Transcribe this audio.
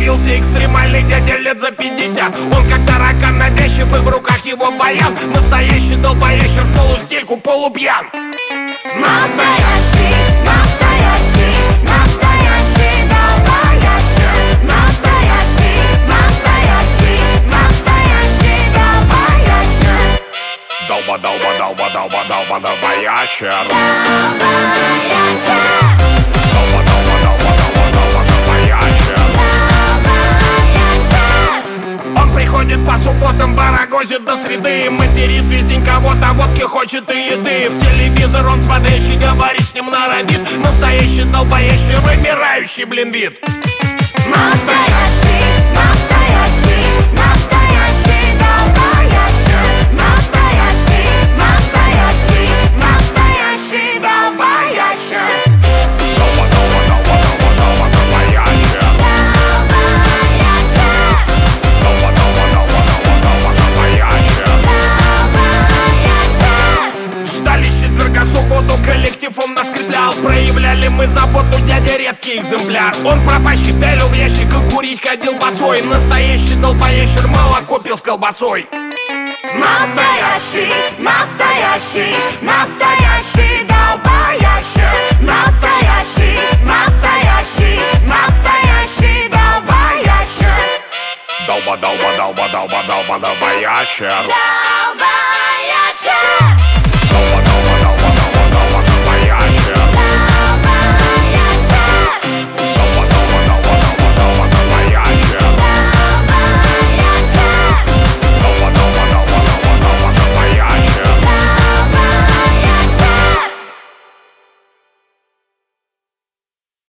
появился экстремальный дядя лет за 50. Он как таракан навязчив, и в руках его баян. Настоящий долбоящер, полустельку, полупьян. Настоящий, настоящий, настоящий долбоящер. Настоящий, настоящий, настоящий долбоящер. Долбоящер. Он приходит по субботам, барагозит до среды, материт весь день кого-то, водки хочет и еды. В телевизор он смотрящий, говорит с ним норовит. Настоящий долбоящий, вымирающий, блин, вид. Настоящий, настоящий, настоящий долбоящер. Настоящий, настоящий, настоящий долбоящер. Субботу коллектив он наскреплял. Проявляли мы заботу, дядя редкий экземпляр. Он пропащий пялил в ящик и курить ходил босой. Настоящий долбоящер, молоко пил с колбасой. Настоящий, настоящий, настоящий долбоящер. Настоящий, настоящий, настоящий долбоящер. Долбоящер. Долбоящер.